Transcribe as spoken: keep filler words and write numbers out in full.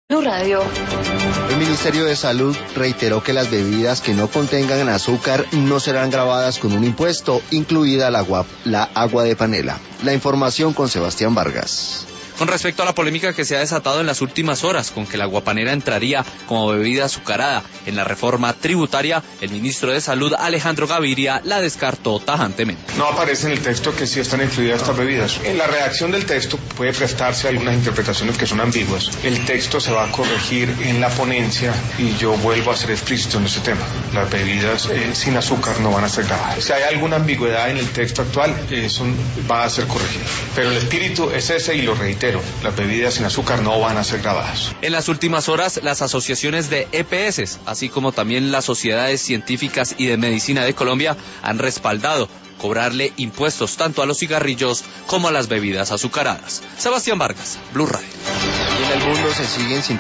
Blue Radio. El Ministerio de Salud reiteró que las bebidas que no contengan azúcar no serán gravadas con un impuesto, incluida la agua, la agua de panela. La información con Sebastián Vargas. Con respecto a la polémica que se ha desatado en las últimas horas con que la aguapanela entraría como bebida azucarada en la reforma tributaria, el ministro de Salud, Alejandro Gaviria, la descartó tajantemente. No aparece en el texto que sí están incluidas estas bebidas. En la redacción del texto puede prestarse algunas interpretaciones que son ambiguas. El texto se va a corregir en la ponencia y yo vuelvo a ser explícito en ese tema. Las bebidas eh, sin azúcar no van a ser gravadas. Si hay alguna ambigüedad en el texto actual, eso va a ser corregido. Pero el espíritu es ese y lo reitero. Las bebidas sin azúcar no van a ser grabadas. En las últimas horas, las asociaciones de E P S, así como también las sociedades científicas y de medicina de Colombia, han respaldado cobrarle impuestos tanto a los cigarrillos como a las bebidas azucaradas. Sebastián Vargas, Blue Radio. En el mundo se siguen sin